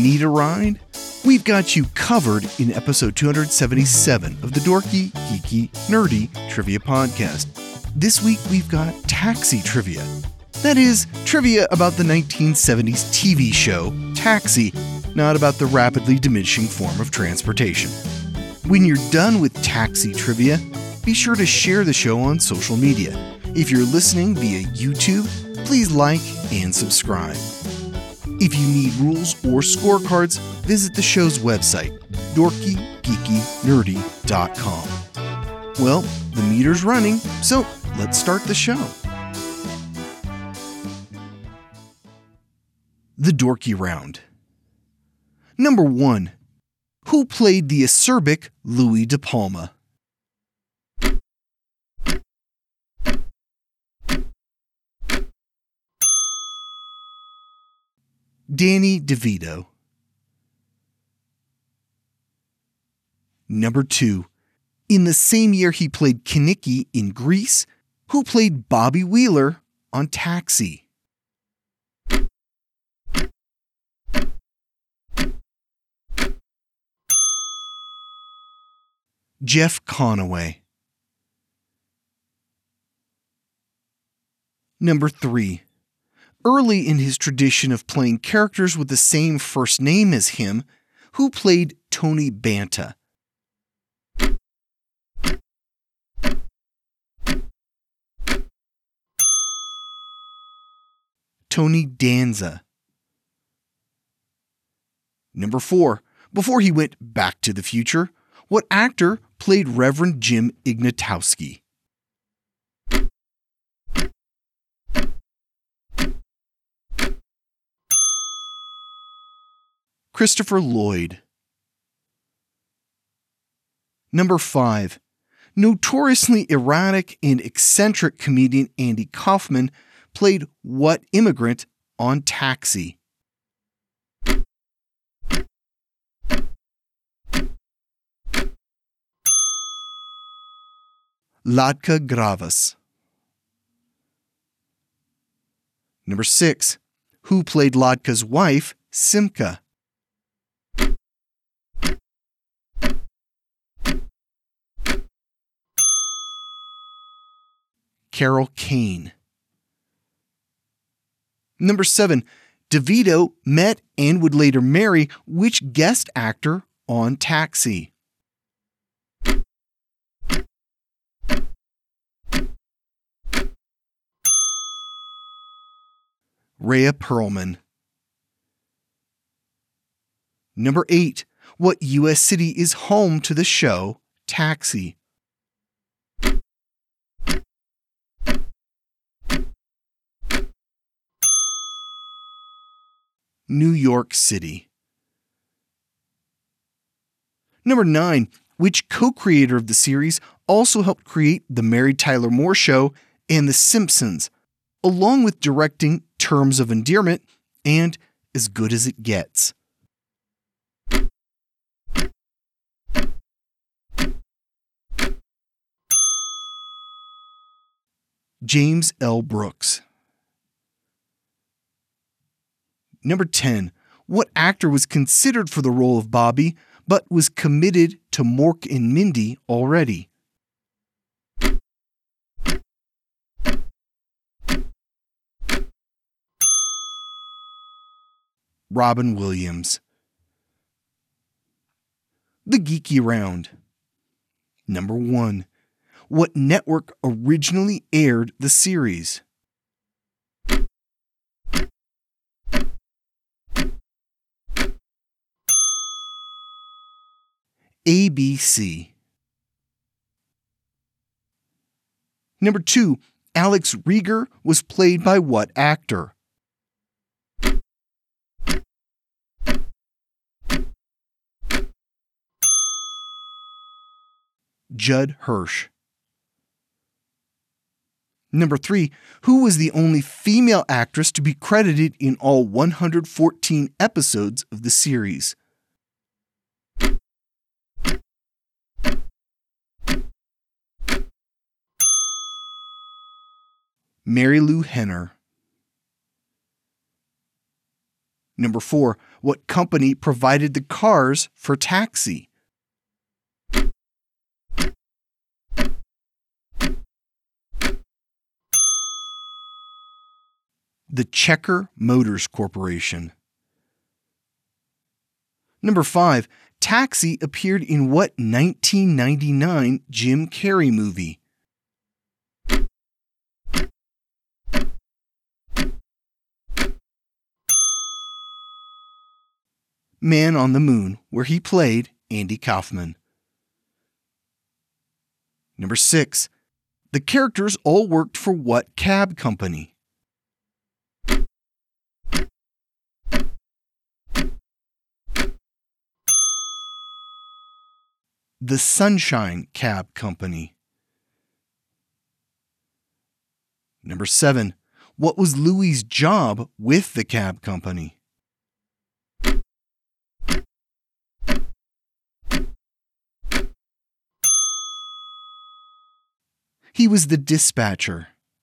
Need a ride? We've got you covered in episode 277 of the Dorky, Geeky, Nerdy Trivia Podcast. This week we've got Taxi Trivia. That is, trivia about the 1970s TV show Taxi, not about the rapidly diminishing form of transportation. When you're done with Taxi Trivia, be sure to share the show on social media. If you're listening via YouTube, please like and subscribe. If you need rules or scorecards, visit the show's website, dorkygeekynerdy.com. Well, the meter's running, so let's start the show. The Dorky Round. Number 1. Who played the acerbic Louis De Palma? Danny DeVito. Number 2. In the same year he played Kenickie in Grease, who played Bobby Wheeler on Taxi? Jeff Conaway. Number 3. Early in his tradition of playing characters with the same first name as him, who played Tony Banta? Tony Danza. Number 4. Before he went back to the future, what actor played Reverend Jim Ignatowski? Christopher Lloyd. Number 5. Notoriously erratic and eccentric comedian Andy Kaufman played what immigrant on Taxi? Latke Gravas. Number 6. Who played Latke's wife, Simca? Carol Kane. Number 7. DeVito met and would later marry which guest actor on Taxi? Rhea Perlman. Number 8. What U.S. city is home to the show Taxi? New York City. Number 9. Which co-creator of the series also helped create The Mary Tyler Moore Show and The Simpsons, along with directing Terms of Endearment and As Good as It Gets? James L. Brooks. Number 10. What actor was considered for the role of Bobby, but was committed to Mork and Mindy already? Robin Williams. The Geeky Round. Number 1. What network originally aired the series? ABC. Number 2. Alex Rieger was played by what actor? Judd Hirsch. Number 3. Who was the only female actress to be credited in all 114 episodes of the series? Mary Lou Henner. Number 4, what company provided the cars for Taxi? The Checker Motors Corporation. Number 5, Taxi appeared in what 1999 Jim Carrey movie? Man on the Moon, where he played Andy Kaufman. Number 6, the characters all worked for what cab company? The Sunshine Cab Company. Number 7, what was Louie's job with the cab company? He was the dispatcher.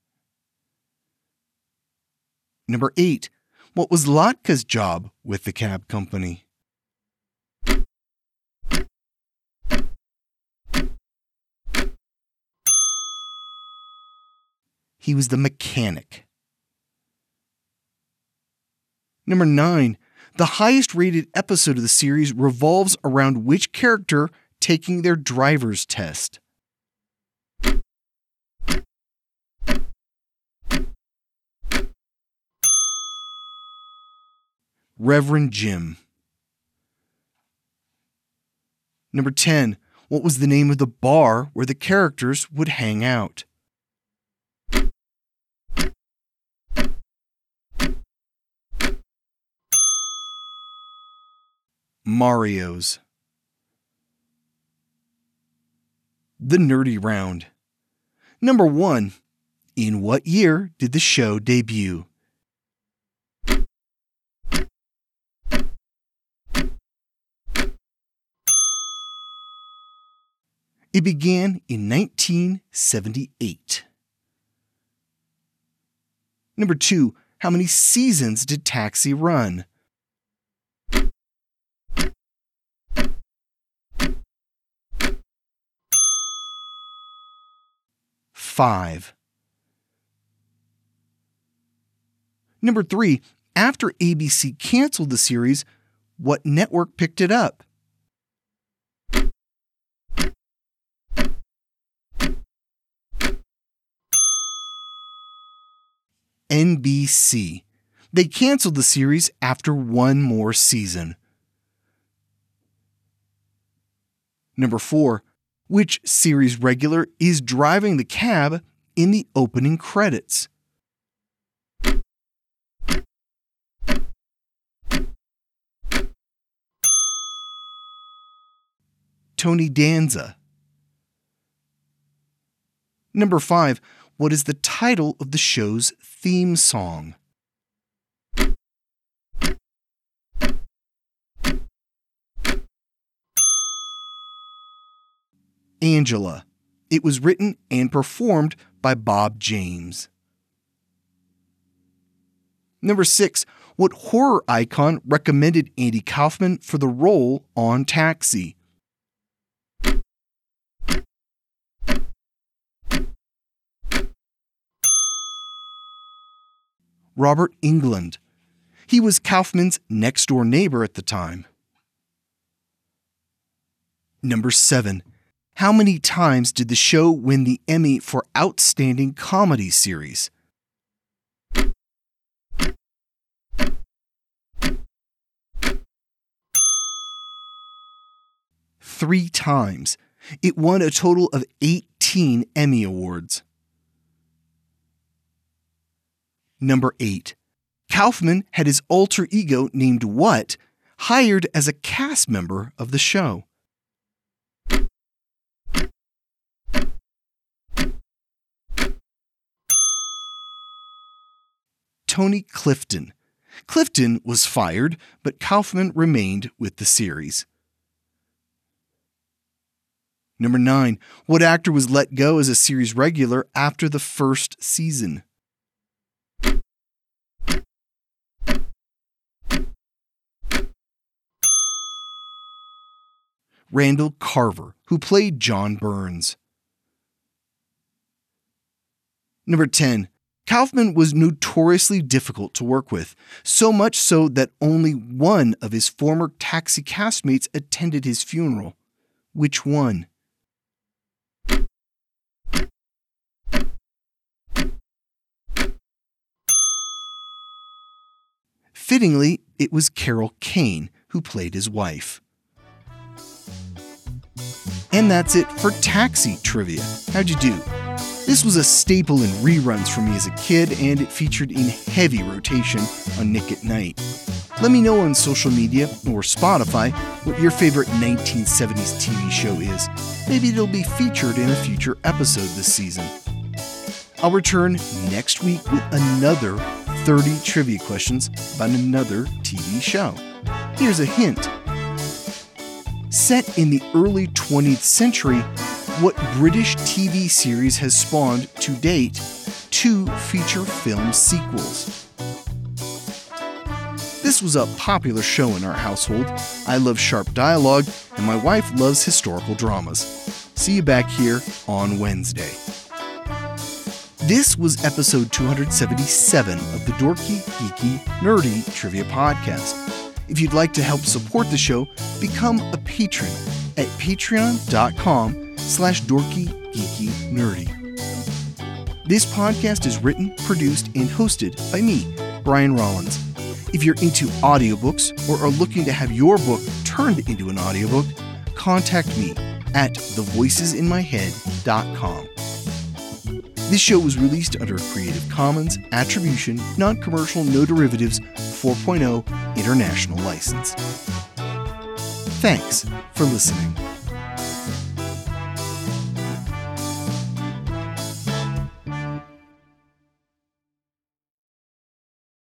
Number 8, what was Latka's job with the cab company? He was the mechanic. Number 9, the highest rated episode of the series revolves around which character taking their driver's test? Reverend Jim. Number 10, what was the name of the bar where the characters would hang out? Mario's. The Nerdy Round. Number 1, in what year did the show debut? It began in 1978. Number 2, how many seasons did Taxi run? Five. Number 3, after ABC canceled the series, what network picked it up? NBC. They canceled the series after one more season. Number 4, which series regular is driving the cab in the opening credits? Tony Danza. Number 5, what is the title of the show's theme song? Angela. It was written and performed by Bob James. Number 6, what horror icon recommended Andy Kaufman for the role on Taxi? Robert Englund. He was Kaufman's next-door neighbor at the time. Number 7, how many times did the show win the Emmy for Outstanding Comedy Series? 3 times. It won a total of 18 Emmy Awards. Number 8. Kaufman had his alter ego named what, hired as a cast member of the show? Tony Clifton. Clifton was fired, but Kaufman remained with the series. Number 9. What actor was let go as a series regular after the first season? Randall Carver, who played John Burns. Number 10. Kaufman was notoriously difficult to work with, so much so that only one of his former Taxi castmates attended his funeral. Which one? Fittingly, it was Carol Kane who played his wife. And that's it for Taxi Trivia. How'd you do? This was a staple in reruns for me as a kid, and it featured in heavy rotation on Nick at Night. Let me know on social media or Spotify what your favorite 1970s TV show is. Maybe it'll be featured in a future episode this season. I'll return next week with another 30 trivia questions about another TV show. Here's a hint. Set in the early 20th century, what British TV series has spawned to date 2 feature film sequels? This was a popular show in our household. I love sharp dialogue, and my wife loves historical dramas. See you back here on Wednesday. This was episode 277 of the Dorky, Geeky, Nerdy Trivia Podcast. If you'd like to help support the show, become a patron at patreon.com/dorkygeekynerdy. This podcast is written, produced, and hosted by me, Brian Rollins. If you're into audiobooks or are looking to have your book turned into an audiobook, contact me at thevoicesinmyhead.com. This show was released under a Creative Commons Attribution, Non-Commercial, No Derivatives 4.0 International License. Thanks for listening.